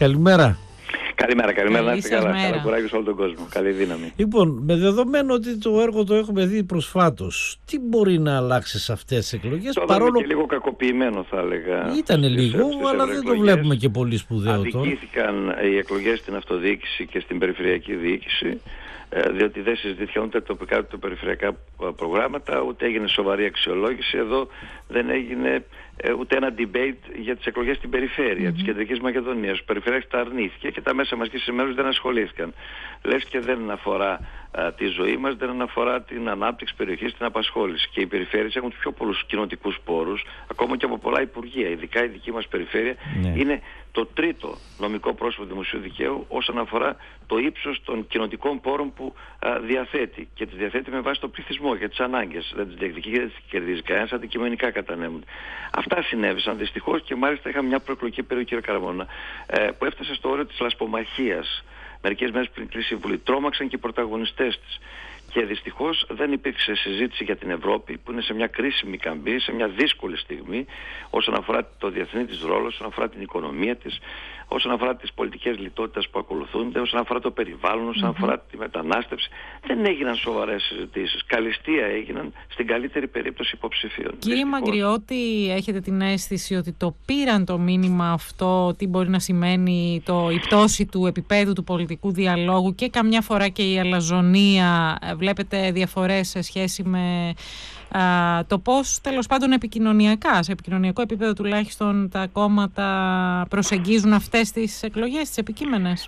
Καλημέρα. Καλημέρα. Να είστε καλά. Καλά κουράγιο σε όλο τον κόσμο. Καλή δύναμη. Λοιπόν, με δεδομένο ότι το έργο το έχουμε δει προσφάτως, τι μπορεί να αλλάξει σε αυτές τις εκλογές? Το παρόλο και λίγο κακοποιημένο, θα έλεγα. Ήτανε λίγο, αλλά δεν το βλέπουμε και πολύ σπουδαίο τώρα. Αδικήθηκαν οι εκλογές στην αυτοδιοίκηση και στην περιφερειακή διοίκηση, διότι δεν συζητήθηκαν ούτε τοπικά ούτε περιφερειακά προγράμματα, ούτε έγινε σοβαρή αξιολόγηση. Εδώ δεν έγινε ούτε ένα debate για τις εκλογές στην περιφέρεια της Κεντρικής Μακεδονίας. Ο Περιφερειάρχης τα αρνήθηκε και τα μέσα μαζικής ενημέρωσης δεν ασχολήθηκαν. Λες και δεν αφορά τη ζωή μας, δεν αφορά την ανάπτυξη περιοχής, την απασχόληση. Και οι περιφέρειες έχουν τους πιο πολλούς κοινοτικούς πόρους, ακόμα και από πολλά υπουργεία. Ειδικά η δική μας περιφέρεια είναι το τρίτο νομικό πρόσωπο δημοσίου δικαίου όσον αφορά το ύψος των κοινοτικών πόρων που διαθέτει. Και τις διαθέτει με βάση το πληθυσμό για τις ανάγκες. Δεν τις διεκδικεί και δεν τις κερδίζει κανένας, αντικειμενικά κατανέμονται. Αυτά συνέβησαν δυστυχώς και μάλιστα είχαμε μια προεκλογική περίοδο, κύριε Καραμώνα, που έφτασε στο όριο της λασπομαχίας. Μερικές μέρες πριν κλείσει η Βουλή, τρόμαξαν και οι πρωταγωνιστές της. Και δυστυχώς δεν υπήρξε συζήτηση για την Ευρώπη, που είναι σε μια κρίσιμη καμπή, σε μια δύσκολη στιγμή, όσον αφορά το διεθνή της ρόλο, όσον αφορά την οικονομία της, όσον αφορά τις πολιτικές λιτότητες που ακολουθούνται, όσον αφορά το περιβάλλον, όσον αφορά τη μετανάστευση. Δεν έγιναν σοβαρές συζητήσεις. Καλυστία έγιναν στην καλύτερη περίπτωση υποψηφίων. Κύριε Μαγκριώτη, έχετε την αίσθηση ότι το πήραν το μήνυμα αυτό, τι μπορεί να σημαίνει η πτώση του επίπεδου του πολιτικού διαλόγου και καμιά φορά και η αλαζονία? Βλέπετε διαφορές σε σχέση με το πώς, τέλος πάντων, επικοινωνιακά, σε επικοινωνιακό επίπεδο τουλάχιστον, τα κόμματα προσεγγίζουν αυτές τις εκλογές, τις επικείμενες?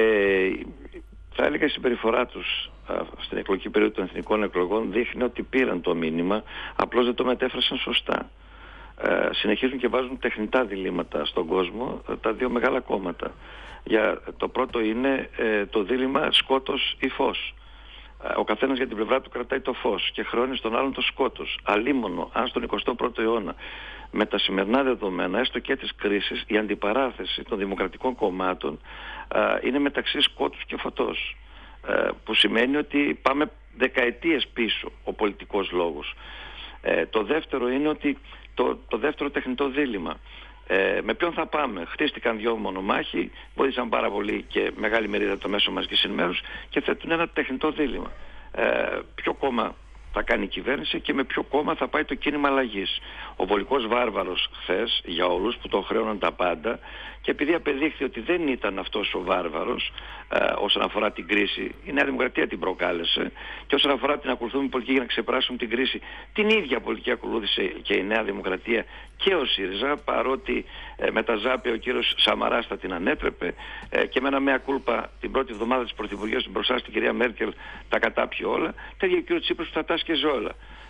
Θα έλεγα η συμπεριφορά τους στην εκλογική περίοδο των εθνικών εκλογών δείχνει ότι πήραν το μήνυμα, απλώς δεν το μετέφρασαν σωστά. Συνεχίζουν και βάζουν τεχνητά διλήμματα στον κόσμο τα δύο μεγάλα κόμματα. Το πρώτο είναι το δίλημμα σκότος ή φως. Ο καθένας για την πλευρά του κρατάει το φως και χρεώνει στον άλλον το σκότος. Αλίμονο, αν στον 21ο αιώνα με τα σημερινά δεδομένα, έστω και της κρίσης, η αντιπαράθεση των δημοκρατικών κομμάτων είναι μεταξύ σκότους και φωτός. Που σημαίνει ότι πάμε δεκαετίες πίσω ο πολιτικός λόγος. Το δεύτερο είναι ότι το δεύτερο τεχνητό δίλημμα. Με ποιον θα πάμε? Χτίστηκαν δύο μονομάχοι, βοήθησαν πάρα πολύ και μεγάλη μερίδα των μέσων μαζικής ενημέρωσης και θέτουν ένα τεχνητό δίλημμα. Ποιο κόμμα θα κάνει κυβέρνηση και με ποιο κόμμα θα πάει το κίνημα αλλαγής? Ο βολικός βάρβαρος χθες για όλους που τον χρέωναν τα πάντα, και επειδή απεδείχθη ότι δεν ήταν αυτός ο βάρβαρος όσον αφορά την κρίση, η Νέα Δημοκρατία την προκάλεσε, και όσον αφορά την ακολουθούμενη πολιτική για να ξεπεράσουν την κρίση, την ίδια πολιτική ακολούθησε και η Νέα Δημοκρατία και ο ΣΥΡΙΖΑ, παρότι με τα ζάπια ο κύριος Σαμαράς θα την ανέτρεπε και με ένα μέα κούλπα την πρώτη εβδομάδα της Πρωθυπουργίας μπροστά στην κυρία Μέρκελ τα κατάπιε όλα, τέτοια ο κύριος Τσίπρας που τα τάσκεζε όλα.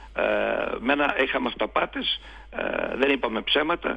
Είχαμε αυταπάτες, δεν είπαμε ψέματα,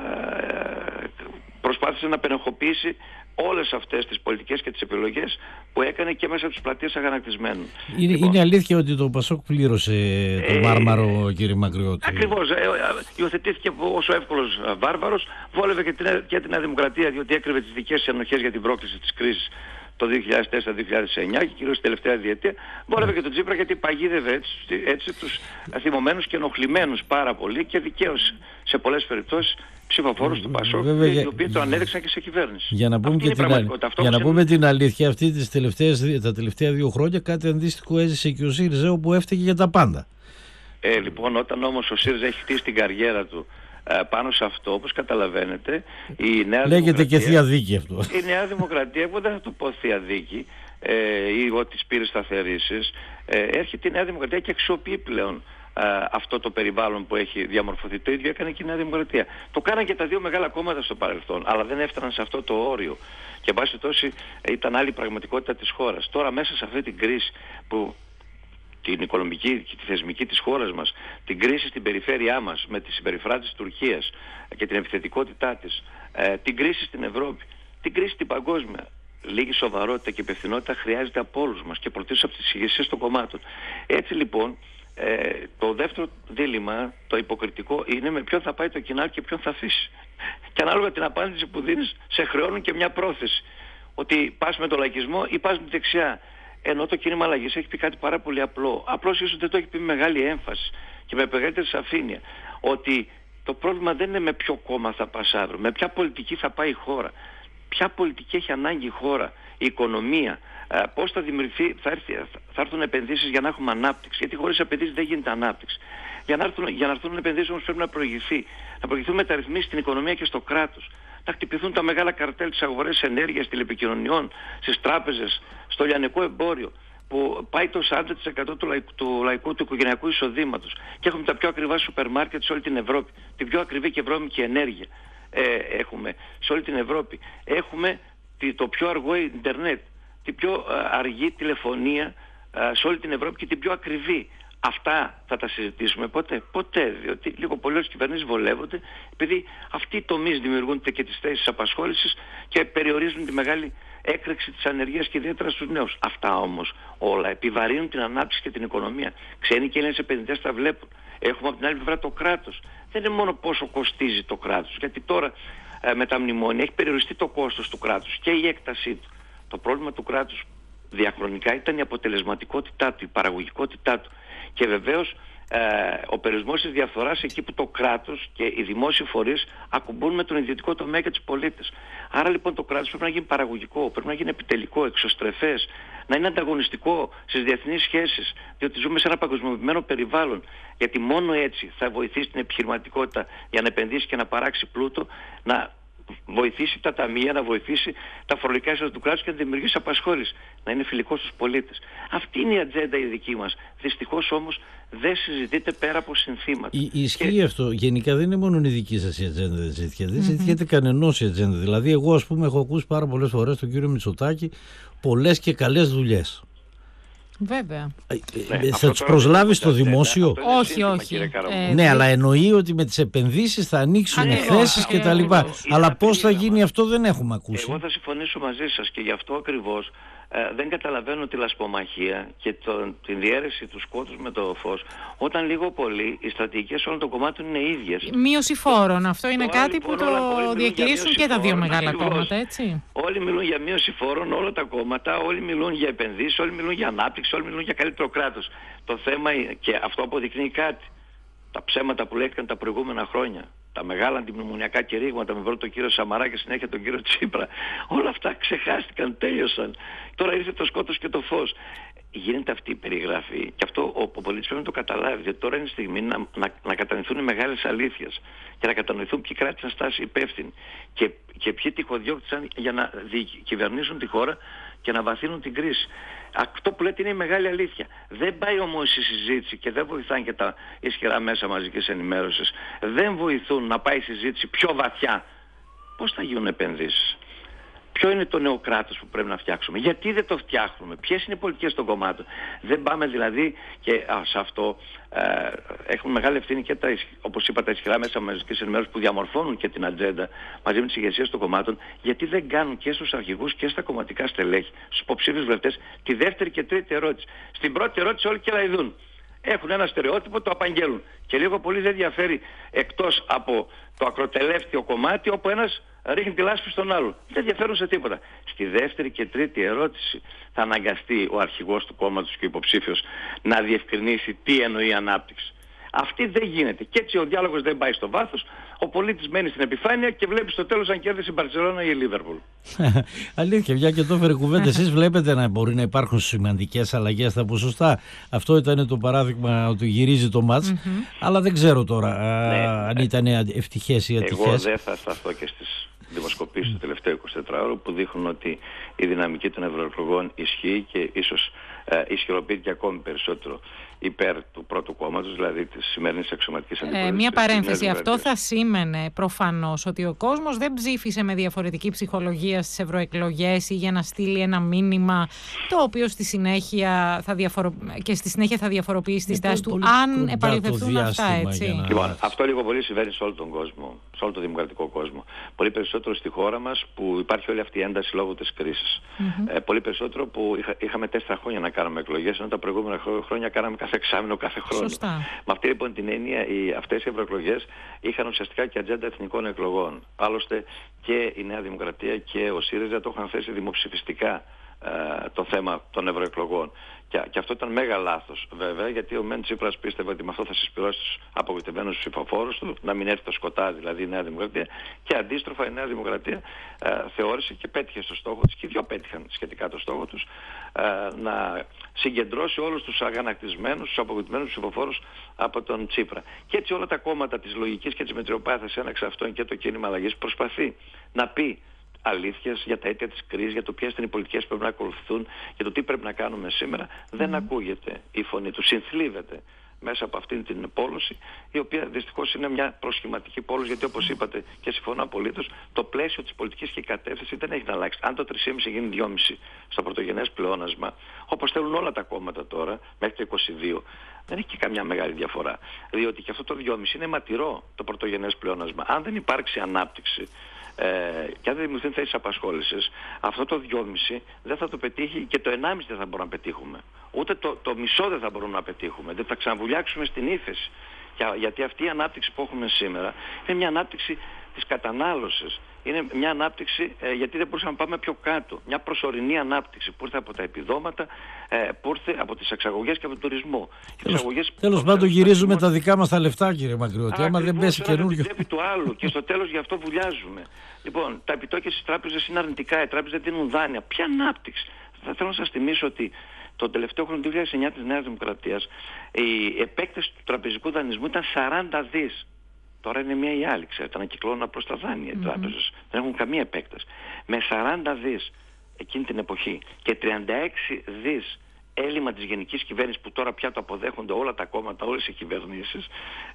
προσπάθησε να πενεχοποιήσει όλες αυτές τις πολιτικές και τις επιλογές που έκανε και μέσα από τις πλατείες αγανακτισμένων. Είναι αλήθεια ότι το Πασόκ πλήρωσε το Μάρμαρο, κύριε Μαγκριώτη? Ακριβώς. Υιοθετήθηκε ως ο εύκολος βάρβαρος, βόλευε και την Νέα Δημοκρατία, διότι έκρυβε τις δικές ενοχές για την πρόκληση της κρίσης το 2004-2009 και κυρίως την τελευταία διετία. Βόλευε και τον Τσίπρα γιατί παγίδευε έτσι τους θυμωμένους και ενοχλημένους πάρα πολύ και δικαίως σε πολλές περιπτώσεις ψηφοφόρους του Πασόκ, οι οποίοι το ανέδειξαν και σε κυβέρνηση. Για να πούμε, την αλήθεια, τα τελευταία 2 χρόνια κάτι αντίστοιχο έζησε και ο ΣΥΡΙΖΑ, όπου έφταιγε για τα πάντα. Λοιπόν, όταν όμως ο ΣΥΡΙΖΑ έχει χτίσει την καριέρα του πάνω σε αυτό, όπως καταλαβαίνετε, η Νέα Λέγεται και θεία δίκη αυτό. Η Νέα Δημοκρατία, εγώ δεν θα το πω θεία δίκη ή ότι πήρε σταθερήσεις, έρχεται η Νέα Δημοκρατία και αξιοποιεί πλέον αυτό το περιβάλλον που έχει διαμορφωθεί. Το ίδιο έκανε και η Νέα Δημοκρατία. Το κάναν και τα δύο μεγάλα κόμματα στο παρελθόν, αλλά δεν έφταναν σε αυτό το όριο. Και εν πάση τόση ήταν άλλη πραγματικότητα της χώρας. Τώρα μέσα σε αυτή την κρίση που την οικονομική και τη θεσμική της χώρας μας, την κρίση στην περιφέρειά μας με τη συμπεριφορά της Τουρκίας και την επιθετικότητά της, την κρίση στην Ευρώπη, την κρίση στην παγκόσμια, λίγη σοβαρότητα και υπευθυνότητα χρειάζεται από όλους μας και πρωτίστως από τις ηγεσίες των κομμάτων. Έτσι λοιπόν, το δεύτερο δίλημμα, το υποκριτικό, είναι με ποιον θα πάει το κοινάλι και ποιον θα αφήσει. Και ανάλογα την απάντηση που δίνεις, σε χρεώνουν και μια πρόθεση. Ότι πας με τον λαϊκισμό ή πας με τη δεξιά. Ενώ το κίνημα αλλαγής έχει πει κάτι πάρα πολύ απλό. Απλώς ίσως δεν το έχει πει με μεγάλη έμφαση και με μεγαλύτερη σαφήνεια. Ότι το πρόβλημα δεν είναι με ποιο κόμμα θα πας αύριο, με ποια πολιτική θα πάει η χώρα. ποια πολιτική έχει ανάγκη η χώρα, η οικονομία, πώς θα δημιουργηθεί, θα έρθουν επενδύσεις για να έχουμε ανάπτυξη. Γιατί χωρίς επενδύσεις δεν γίνεται ανάπτυξη. Για να έρθουν επενδύσεις όμως πρέπει να προηγηθούν μεταρρυθμίσεις στην οικονομία και στο κράτος. Να χτυπηθούν τα μεγάλα καρτέλ της αγορές ενέργειας, τηλεπικοινωνιών, στις τράπεζες, στο λιανικό εμπόριο, που πάει το 40% του οικογενειακού εισοδήματος. Και έχουμε τα πιο ακριβά σούπερ μάρκετ σε όλη την Ευρώπη. Την πιο ακριβή και βρώμικη ενέργεια έχουμε σε όλη την Ευρώπη. Έχουμε το πιο αργό ίντερνετ, την πιο αργή τηλεφωνία σε όλη την Ευρώπη και την πιο ακριβή. Αυτά θα τα συζητήσουμε ποτέ, διότι λίγο πολύ όλες οι κυβερνήσεις βολεύονται, επειδή αυτοί οι τομείς δημιουργούν και τις θέσεις απασχόλησης και περιορίζουν τη μεγάλη έκρηξη της ανεργίας και ιδιαίτερα στους νέους. Αυτά όμως όλα επιβαρύνουν την ανάπτυξη και την οικονομία. Ξένοι και Έλληνες επενδυτές τα βλέπουν. Έχουμε από την άλλη πλευρά το κράτος. Δεν είναι μόνο πόσο κοστίζει το κράτος, γιατί τώρα με τα μνημόνια έχει περιοριστεί το κόστος του κράτους και η έκτασή του. Το πρόβλημα του κράτους διαχρονικά ήταν η αποτελεσματικότητά του, η παραγωγικότητά του. Και βεβαίως ο περιορισμός της διαφθοράς εκεί που το κράτος και οι δημόσιοι φορείς ακουμπούν με τον ιδιωτικό τομέα και τους πολίτες. Άρα λοιπόν το κράτος πρέπει να γίνει παραγωγικό, πρέπει να γίνει επιτελικό, εξωστρεφές, να είναι ανταγωνιστικό στις διεθνείς σχέσεις, διότι ζούμε σε ένα παγκοσμιοποιημένο περιβάλλον. Γιατί μόνο έτσι θα βοηθήσει την επιχειρηματικότητα για να επενδύσει και να παράξει πλούτο, να βοηθήσει τα ταμεία, να βοηθήσει τα φορολογικά έσοδα του κράτους και να δημιουργήσει απασχόληση, να είναι φιλικό στους πολίτες. Αυτή είναι η ατζέντα η δική μας. Δυστυχώς όμως δεν συζητείται πέρα από συνθήματα. Ισχύει αυτό. Γενικά δεν είναι μόνο η δική σας η ατζέντα, δεν συζητιέται κανενός η ατζέντα. Δηλαδή, εγώ ας πούμε έχω ακούσει πάρα πολλές φορές τον κύριο Μητσοτάκη πολλές και καλές δουλειές. Βέβαια. Θα τους προσλάβει στο δημόσιο? Όχι. Ναι, αλλά εννοεί ότι με τις επενδύσεις θα ανοίξουν θέσεις και τα λοιπά. Αλλά πώς θα γίνει αυτό δεν έχουμε ακούσει. Εγώ θα συμφωνήσω μαζί σας και γι' αυτό ακριβώς δεν καταλαβαίνω τη λασπομαχία και την διαίρεση του σκότους με το φως, όταν λίγο πολύ οι στρατηγικές όλων των κομμάτων είναι ίδιες. Μείωση φόρων. Αυτό είναι κάτι που το διακηρύσουν και τα δύο μεγάλα κόμματα, έτσι. Όλοι μιλούν για μείωση φόρων, όλα τα κόμματα, όλοι μιλούν για επενδύσεις, όλοι μιλούν για ανάπτυξη, όλοι μιλούν για καλύτερο κράτος. Το θέμα, και αυτό αποδεικνύει κάτι, τα ψέματα που λέχθηκαν τα προηγούμενα χρόνια, τα μεγάλα αντιμνημονιακά κηρύγματα με πρώτο τον κύριο Σαμαρά και συνέχεια τον κύριο Τσίπρα, όλα αυτά ξεχάστηκαν, τέλειωσαν. Τώρα ήρθε το σκότος και το φως. Γίνεται αυτή η περιγραφή και αυτό ο πολίτης πρέπει να το καταλάβει, γιατί τώρα είναι η στιγμή να κατανοηθούν οι μεγάλες αλήθειες και να κατανοηθούν ποιοι κράτησαν στάση υπεύθυνοι και ποιοι τυχοδιώκτησαν για να κυβερνήσουν τη χώρα και να βαθύνουν την κρίση. Αυτό που λέτε είναι η μεγάλη αλήθεια. Δεν πάει όμως η συζήτηση και δεν βοηθάνε και τα ισχυρά μέσα μαζικής ενημέρωσης. Δεν βοηθούν να πάει η συζήτηση πιο βαθιά. Πώς θα γίνουν επενδύσεις? Ποιο είναι το νέο κράτος που πρέπει να φτιάξουμε? Γιατί δεν το φτιάχνουμε? Ποιες είναι οι πολιτικές των κομμάτων? Δεν πάμε δηλαδή, και σε αυτό έχουν μεγάλη ευθύνη και όπως είπα, τα ισχυρά μέσα μαζικής ενημέρωσης που διαμορφώνουν και την ατζέντα μαζί με τις ηγεσίες των κομμάτων, γιατί δεν κάνουν και στους αρχηγούς και στα κομματικά στελέχη, στους υποψήφιους βουλευτές, τη δεύτερη και τρίτη ερώτηση. Στην πρώτη ερώτηση όλοι κελαηδούν. Έχουν ένα στερεότυπο, το απαγγέλουν. Και λίγο πολύ δεν διαφέρει εκτός από το ακροτελεύτιο κομμάτι όπου ένας ρίχνει τη λάσπη στον άλλον. Δεν διαφέρουν σε τίποτα. Στη δεύτερη και τρίτη ερώτηση θα αναγκαστεί ο αρχηγός του κόμματος και ο υποψήφιος να διευκρινίσει τι εννοεί ανάπτυξη. Αυτή δεν γίνεται. Και έτσι ο διάλογος δεν πάει στο βάθος. Ο πολίτης μένει στην επιφάνεια και βλέπει στο τέλος αν κέρδισε η Μπαρσελόνα ή η Λίβερπουλ. Αλήθεια, μια και το έφερε κουβέντα. Εσείς βλέπετε να μπορεί να υπάρχουν σημαντικές αλλαγές στα ποσοστά? Αυτό ήταν το παράδειγμα ότι γυρίζει το μάτς. Αλλά δεν ξέρω τώρα αν ήταν ευτυχές ή ατυχές. Εγώ δεν θα σταθώ και στις δημοσκοπήσεις του τελευταίου 24ωρου που δείχνουν ότι η δυναμική των ευρωεκλογών ισχύει και ίσως ισχυροποιείται ακόμη περισσότερο υπέρ του πρώτου κόμματος, δηλαδή της σημερινής αξιωματικής αντιπολίτευσης. Μια παρένθεση. Αυτό θα σήμαινε προφανώς ότι ο κόσμος δεν ψήφισε με διαφορετική ψυχολογία στις ευρωεκλογές ή για να στείλει ένα μήνυμα το οποίο στη συνέχεια θα διαφοροποιήσει τη στάση του, αν επαληθευτούν αυτά, έτσι. Λοιπόν, αυτό λίγο πολύ συμβαίνει σε όλο τον κόσμο, σε όλο τον δημοκρατικό κόσμο. Πολύ περισσότερο στη χώρα μας που υπάρχει όλη αυτή η ένταση λόγω της κρίσης. Πολύ περισσότερο που είχαμε 4 χρόνια να κάνουμε εκλογές, ενώ τα προηγούμενα χρόνια κάναμε κάθε εξάμηνο, κάθε χρόνο. Σωστά. Με αυτή λοιπόν την έννοια, αυτές οι ευρωεκλογές είχαν ουσιαστικά και ατζέντα εθνικών εκλογών. Άλλωστε και η Νέα Δημοκρατία και ο ΣΥΡΙΖΑ το είχαν θέσει δημοψηφιστικά το θέμα των ευρωεκλογών. Και αυτό ήταν μέγα λάθος βέβαια, γιατί ο Μεν Τσίπρας πίστευε ότι με αυτό θα συσπυρώσει τους απογοητευμένους ψηφοφόρους του, να μην έρθει το σκοτάδι, δηλαδή η Νέα Δημοκρατία, και αντίστροφα η Νέα Δημοκρατία θεώρησε και πέτυχε στο στόχο της, και οι δυο πέτυχαν σχετικά το στόχο τους, να συγκεντρώσει όλους τους αγανακτισμένους, τους απογοητευμένους ψηφοφόρους από τον Τσίπρα. Και έτσι όλα τα κόμματα της λογικής και της μετριοπάθειας, ένα εξ αυτών και το κίνημα αλλαγής, προσπαθεί να πει αλήθειες για τα αίτια της κρίσης, για το ποιες είναι οι πολιτικές που πρέπει να ακολουθούν, για το τι πρέπει να κάνουμε σήμερα. Δεν ακούγεται η φωνή του, συνθλίβεται μέσα από αυτήν την πόλωση, η οποία δυστυχώς είναι μια προσχηματική πόλωση, γιατί όπως είπατε και συμφωνώ απολύτως, το πλαίσιο της πολιτικής και η κατεύθυνση δεν έχει να αλλάξει. Αν το 3,5 γίνει 2,5 στο πρωτογενές πλεόνασμα, όπως θέλουν όλα τα κόμματα τώρα, μέχρι το 22, δεν έχει και καμιά μεγάλη διαφορά. Διότι και αυτό το 2,5 είναι ματηρό το πρωτογενές πλεόνασμα. Αν δεν υπάρξει ανάπτυξη, και αν δεν δημιουργηθούν θέσεις απασχόλησης, αυτό το 2,5 δεν θα το πετύχει, και το 1,5 δεν θα μπορούμε να πετύχουμε. Ούτε το μισό δεν θα μπορούμε να πετύχουμε. Δεν θα ξαναβουλιάξουμε στην ύφεση. Γιατί αυτή η ανάπτυξη που έχουμε σήμερα είναι μια ανάπτυξη της κατανάλωσης. Είναι μια ανάπτυξη, γιατί δεν μπορούσαμε να πάμε πιο κάτω. Μια προσωρινή ανάπτυξη που ήρθε από τα επιδόματα, που ήρθε από τις εξαγωγές και από τον τουρισμό. Τέλος πάντων, γυρίζουμε τα δικά μας τα λεφτά, κύριε Μακριώτη. Άμα δεν πέσει καινούριο. Το άλλο, και στο τέλος γι' αυτό βουλιάζουμε. Λοιπόν, τα επιτόκια στις τράπεζες είναι αρνητικά. Οι τράπεζες δεν δίνουν δάνεια. Ποια ανάπτυξη? Θα θέλω να σας θυμίσω ότι το τελευταίο χρόνο 2009 της Νέας Δημοκρατίας η επέκταση του τραπεζικού δανεισμού ήταν 40 δις. Τώρα είναι μία ή άλλη, ξέρετε, να κυκλώνουν απλώς τα δάνεια οι τράπεζες. Δεν έχουν καμία επέκταση. Με 40 δις εκείνη την εποχή και 36 δις έλλειμμα της γενικής κυβέρνησης, που τώρα πια το αποδέχονται όλα τα κόμματα, όλες οι κυβερνήσεις,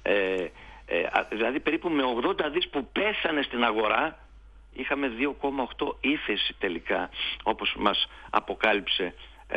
δηλαδή περίπου με 80 δις που πέσανε στην αγορά, είχαμε 2,8 ύφεση τελικά, όπως μας αποκάλυψε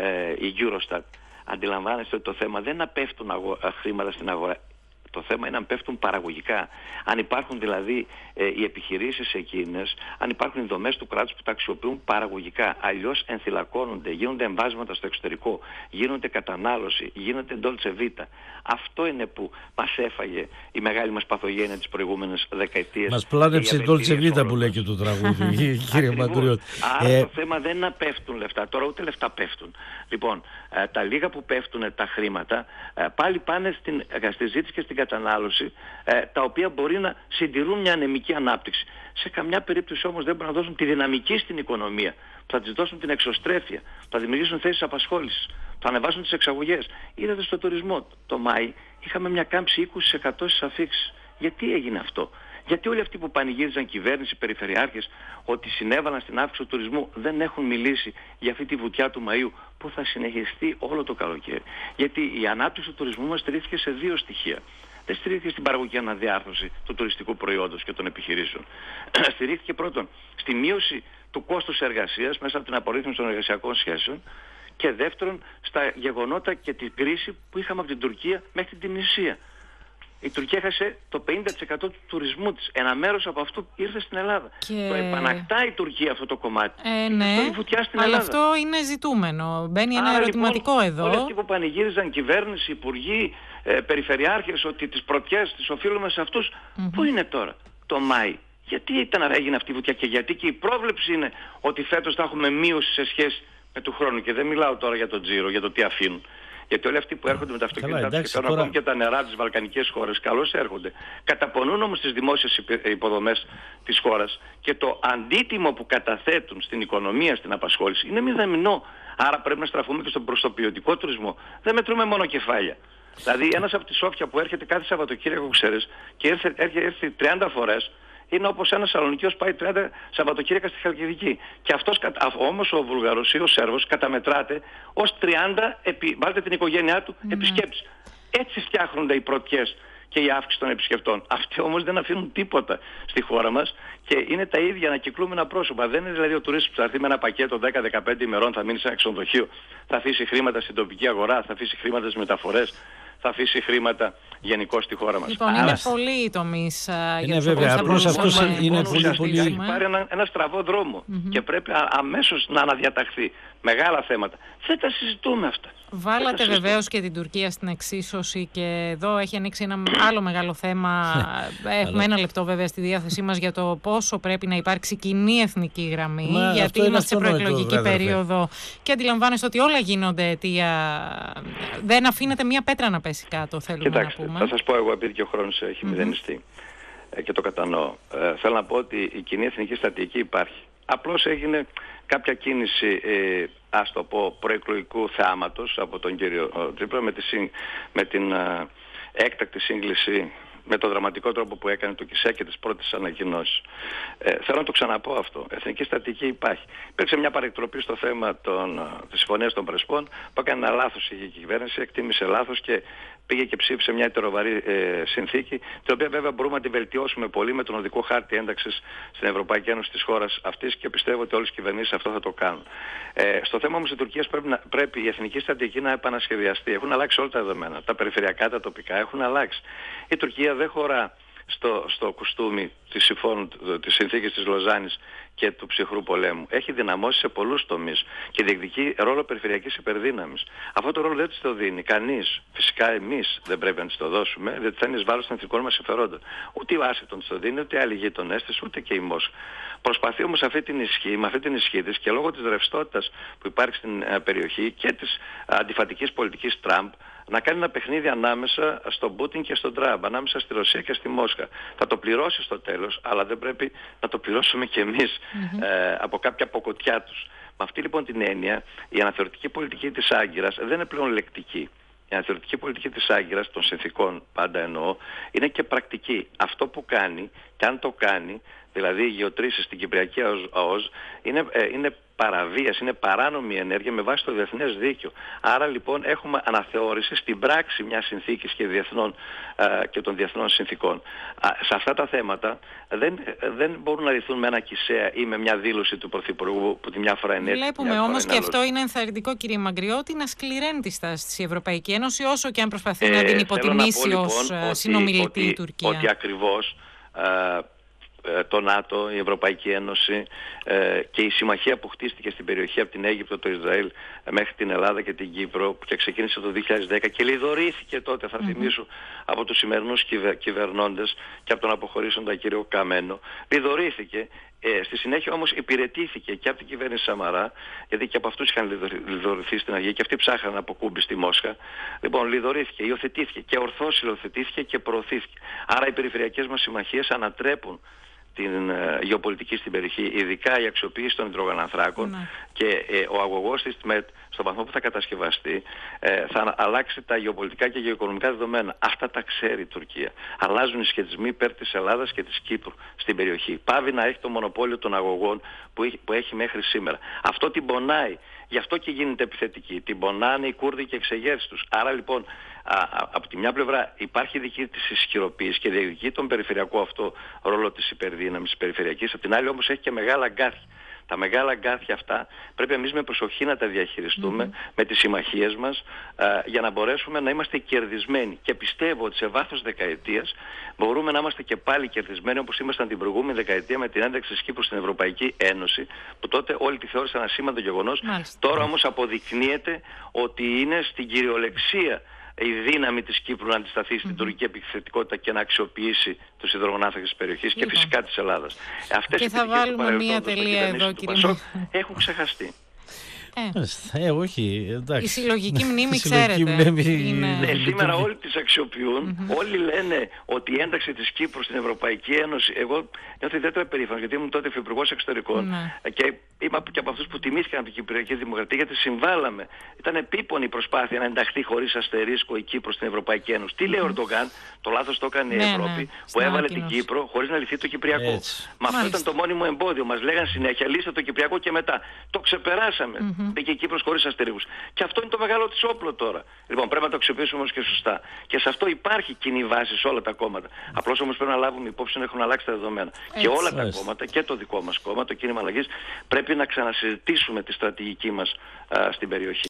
η Eurostat. Αντιλαμβάνεστε ότι το θέμα δεν είναι να πέφτουν χρήματα στην αγορά. Το θέμα είναι αν πέφτουν παραγωγικά. Αν υπάρχουν δηλαδή οι επιχειρήσεις εκείνες, αν υπάρχουν οι δομές του κράτους που τα αξιοποιούν παραγωγικά. Αλλιώς ενθυλακώνονται, γίνονται εμβάσματα στο εξωτερικό, γίνονται κατανάλωση, γίνονται Dolce Vita. Αυτό είναι που μας έφαγε η μεγάλη μας παθογένεια τις προηγούμενες δεκαετίες. Μας πλάνεψε η Dolce Vita που λέει και το τραγούδι, κύριε Μακριώτη. Άρα το θέμα δεν είναι να πέφτουν λεφτά. Τώρα ούτε λεφτά πέφτουν. Λοιπόν, τα λίγα που πέφτουν τα χρήματα πάλι πάνε στη ζήτηση και στην κατανάλωση, τα οποία μπορεί να συντηρούν μια ανεμική ανάπτυξη. Σε καμιά περίπτωση όμως δεν μπορούν να δώσουν τη δυναμική στην οικονομία, που θα της δώσουν την εξωστρέφεια, που θα δημιουργήσουν θέσεις απασχόλησης, που θα ανεβάσουν τις εξαγωγές. Είδατε στο τουρισμό το Μάη είχαμε μια κάμψη 20% στις αφίξεις. Γιατί έγινε αυτό? Γιατί όλοι αυτοί που πανηγύριζαν, κυβέρνηση, περιφερειάρχες, ότι συνέβαλαν στην αύξηση του τουρισμού, δεν έχουν μιλήσει για αυτή τη βουτιά του Μαΐου που θα συνεχιστεί όλο το καλοκαίρι? Γιατί η ανάπτυξη του τουρισμού μας στηρίχθηκε σε δύο στοιχεία. Δεν στηρίχθηκε στην παραγωγική αναδιάρθρωση του τουριστικού προϊόντος και των επιχειρήσεων. Στηρίχθηκε πρώτον στη μείωση του κόστους εργασίας μέσα από την απορρίθμιση των εργασιακών σχέσεων, και δεύτερον στα γεγονότα και την κρίση που είχαμε από την Τουρκία μέχρι την Τινησία. Η Τουρκία έχασε το 50% του τουρισμού της. Ένα μέρος από αυτό ήρθε στην Ελλάδα. Και το επανακτάει η Τουρκία αυτό το κομμάτι. Ναι, στην αλλά Ελλάδα. Αυτό είναι ζητούμενο. Μπαίνει ένα ερωτηματικό λοιπόν, εδώ. Όλοι αυτοί που πανηγύριζαν, κυβέρνηση, υπουργοί, περιφερειάρχες, ότι τις πρωτιές τις οφείλουμε σε αυτούς, πού είναι τώρα το Μάη? Γιατί έγινε αυτή η βουτιά, και γιατί και η πρόβλεψη είναι ότι φέτος θα έχουμε μείωση σε σχέση με του χρόνου? Και δεν μιλάω τώρα για το τζίρο, για το τι αφήνουν. Γιατί όλοι αυτοί που έρχονται με τα αυτοκίνητά τους και παίρνουν ακόμη και τα νερά της βαλκανικές χώρες, καλώς έρχονται. Καταπονούν όμως τις δημόσιες υποδομές της χώρας, και το αντίτιμο που καταθέτουν στην οικονομία, στην απασχόληση, είναι μηδαμινό. Άρα πρέπει να στραφούμε και προς το ποιοτικό τουρισμό. Δεν μετρούμε μόνο κεφάλια. Δηλαδή ένας από τη Σόφια που έρχεται κάθε Σαββατοκύριακο, ξέρεις, και έρθει 30 φορές, είναι όπως ένας Σαλονικιός πάει 30 Σαββατοκύριακα στη Χαλκιδική. Και αυτός όμως ο Βουλγαρός ή ο Σέρβος καταμετράται ως 30, βάλτε την οικογένειά του, επισκέπτες. Έτσι φτιάχνονται οι πρωτιές και η αύξηση των επισκεπτών. Αυτοί όμως δεν αφήνουν τίποτα στη χώρα μας και είναι τα ίδια ανακυκλούμενα πρόσωπα. Δεν είναι δηλαδή ο τουρίστης που θα έρθει με ένα πακέτο 10-15 ημερών, θα μείνει σε ένα ξενοδοχείο, θα αφήσει χρήματα στην τοπική αγορά, θα αφήσει χρήματα στις μεταφορές, θα αφήσει χρήματα γενικώς στη χώρα μας. Λοιπόν, είναι πολλοί οι τομείς για τους βέβαια, απλώς αυτός είναι πολύ... Έχει πάρει ένα στραβό δρόμο και πρέπει αμέσως να αναδιαταχθεί. Μεγάλα θέματα. Δεν τα συζητούμε αυτά. Βάλατε βεβαίως και την Τουρκία στην εξίσωση και εδώ έχει ανοίξει ένα άλλο μεγάλο θέμα. Έχουμε ένα λεπτό βέβαια στη διάθεσή μας για το πόσο πρέπει να υπάρξει κοινή εθνική γραμμή. Γιατί είμαστε σε προεκλογική περίοδο και αντιλαμβάνεστε ότι όλα γίνονται αιτία. Δεν αφήνεται μία πέτρα να πέσει κάτω, θέλουμε να πούμε. Θα σας πω εγώ, επειδή και ο χρόνος έχει μηδενιστεί και το κατανοώ. Θέλω να πω ότι η κοινή εθνική στρατηγική υπάρχει. Απλώς έγινε κάποια κίνηση, ας το πω, προεκλογικού θεάματος από τον κύριο Τσίπρα με την έκτακτη σύγκληση, με τον δραματικό τρόπο που έκανε το ΚΙΣΕ και τις πρώτες ανακοινώσεις. Θέλω να το ξαναπώ αυτό. Εθνική στρατηγική υπάρχει. Υπήρξε μια παρεκτροπή στο θέμα της Συμφωνίας των Πρεσπών που έκανε ένα λάθος η κυβέρνηση, εκτίμησε λάθος και πήγε και ψήφισε μια ετεροβαρή συνθήκη, την οποία βέβαια μπορούμε να τη βελτιώσουμε πολύ με τον οδικό χάρτη ένταξης στην Ευρωπαϊκή Ένωση της χώρας αυτής και πιστεύω ότι όλες οι κυβερνήσεις αυτό θα το κάνουν. Στο θέμα όμως της Τουρκίας πρέπει η εθνική στρατηγική να επανασχεδιαστεί. Έχουν αλλάξει όλα τα δεδομένα. Τα περιφερειακά, τα τοπικά έχουν αλλάξει. Η Τουρκία δεν χωρά στο κουστούμι της συνθήκης της Λοζάνης και του ψυχρού πολέμου. Έχει δυναμώσει σε πολλούς τομείς και διεκδικεί ρόλο περιφερειακής υπερδύναμης. Αυτό το ρόλο δεν της το δίνει κανείς. Φυσικά εμείς δεν πρέπει να της το δώσουμε, διότι θα είναι εις βάρος των εθνικών μας συμφερόντων. Ούτε η Ουάσιγκτον της το δίνει, ούτε οι άλλοι γείτονές της, ούτε και η Μόσχα. Προσπαθεί όμως με αυτή την ισχύ της και λόγω της ρευστότητας που υπάρχει στην περιοχή και της αντιφατικής πολιτικής Τραμπ να κάνει ένα παιχνίδι ανάμεσα στον Πούτιν και στον Τραμπ, ανάμεσα στη Ρωσία και στη Μόσχα. Θα το πληρώσει στο τέλος, αλλά δεν πρέπει να το πληρώσουμε κι εμείς από κάποια αποκοτιά τους. Με αυτή λοιπόν την έννοια, η αναθεωρητική πολιτική της Άγκυρας δεν είναι πλέον λεκτική. Η αναθεωρητική πολιτική της Άγκυρας, των συνθηκών πάντα εννοώ, είναι και πρακτική. Αυτό που κάνει, και αν το κάνει, δηλαδή οι γεωτρήσεις στην Κυπριακή ΑΟΣ, είναι παραβίαση, είναι παράνομη ενέργεια με βάση το διεθνές δίκαιο. Άρα λοιπόν έχουμε αναθεώρηση στην πράξη μιας συνθήκης και των διεθνών συνθήκων. Σε αυτά τα θέματα δεν μπορούν να λυθούν με ένα ΚΙΣΕΑ ή με μια δήλωση του Πρωθυπουργού που τη μια φορά είναι έτσι. Βλέπουμε όμως και αυτό είναι ενθαρρυντικό, κύριε Μαγκριώτη, να σκληραίνει τη στάση της Ευρωπαϊκή Ένωση όσο και αν προσπαθεί να την υποτιμήσει ως συνομιλητή η Τουρκία. Ότι ακριβώς το ΝΑΤΟ, η Ευρωπαϊκή Ένωση και η συμμαχία που χτίστηκε στην περιοχή από την Αίγυπτο, το Ισραήλ μέχρι την Ελλάδα και την Κύπρο που και ξεκίνησε το 2010 και λιδωρήθηκε τότε, θα θυμίσω, από τους σημερινούς κυβερνώντες και από τον αποχωρήσοντα κύριο Καμένο. Λιδωρήθηκε. Στη συνέχεια όμως υπηρετήθηκε και από την κυβέρνηση Σαμαρά, γιατί και από αυτούς είχαν λιδωρηθεί στην αρχή και αυτοί ψάχναν από κούμπι στη Μόσχα. Λοιπόν, λιδωρήθηκε, υιοθετήθηκε και ορθώς υιοθετήθηκε και προωθήθηκε. Άρα οι περιφερειακές μας συμμαχίες ανατρέπουν την γεωπολιτική στην περιοχή, ειδικά η αξιοποίηση των υδρογονανθράκων και ο αγωγός της ΜΕΤ στον βαθμό που θα κατασκευαστεί θα αλλάξει τα γεωπολιτικά και γεωοικονομικά δεδομένα. Αυτά τα ξέρει η Τουρκία. Αλλάζουν οι σχετισμοί υπέρ της Ελλάδας και της Κύπρου στην περιοχή. Πάβει να έχει το μονοπόλιο των αγωγών που έχει μέχρι σήμερα. Αυτό την πονάει. Γι' αυτό και γίνεται επιθετική. Την πονάνε οι Κούρδοι και οι εξεγέρσεις τους. Άρα λοιπόν από τη μια πλευρά υπάρχει δική της ισχυροποίηση και διεκδικεί τον περιφερειακό αυτό ρόλο της υπερδύναμης της περιφερειακής. Από την άλλη όμως έχει και μεγάλα αγκάθια. Τα μεγάλα αγκάθια αυτά πρέπει εμείς με προσοχή να τα διαχειριστούμε με τις συμμαχίες μας για να μπορέσουμε να είμαστε κερδισμένοι. Και πιστεύω ότι σε βάθος δεκαετίας μπορούμε να είμαστε και πάλι κερδισμένοι όπως ήμασταν την προηγούμενη δεκαετία με την ένταξη της Κύπρου στην Ευρωπαϊκή Ένωση, που τότε όλοι τη θεώρησαν ένα σήμαντο γεγονός. Τώρα όμως αποδεικνύεται ότι είναι στην κυριολεξία η δύναμη της Κύπρου να αντισταθεί στην τουρκική επιθετικότητα και να αξιοποιήσει τους υδρογονάνθρακες της περιοχής και φυσικά της Ελλάδας. Αυτές και θα βάλουμε μία τελεία εδώ, κύριε Πασόκ, έχουν ξεχαστεί. Όχι, εντάξει. Η συλλογική μνήμη, ξέρετε. Σήμερα όλοι τις αξιοποιούν. Όλοι λένε ότι η ένταξη της Κύπρου στην Ευρωπαϊκή Ένωση. Εγώ νιώθω ιδιαίτερα περήφανος, γιατί ήμουν τότε υφυπουργός εξωτερικών και είμαι και από αυτούς που τιμήθηκαν από την Κυπριακή Δημοκρατία, γιατί συμβάλαμε. Ήταν επίπονη η προσπάθεια να ενταχθεί χωρίς αστερίσκο η Κύπρος στην Ευρωπαϊκή Ένωση. Τι λέει ο Ερντογάν, το λάθος το έκανε η Ευρώπη, που έβαλε την Κύπρο χωρίς να λυθεί το Κυπριακό. Μα αυτό ήταν το μόνιμο εμπόδιο. Μας λέγαν συνέχεια λύστε το Κυπριακό και μετά. Το ξεπεράσαμε. Μπήκε η Κύπρος χωρίς αστερίσκους. Και αυτό είναι το μεγάλο της όπλο τώρα. Λοιπόν, πρέπει να το αξιοποιήσουμε όμως και σωστά. Και σε αυτό υπάρχει κοινή βάση σε όλα τα κόμματα. Απλώς όμως πρέπει να λάβουμε υπόψη να έχουν αλλάξει τα δεδομένα. Και όλα τα κόμματα, και το δικό μας κόμμα, το κίνημα αλλαγής, πρέπει να ξανασυζητήσουμε τη στρατηγική μας στην περιοχή.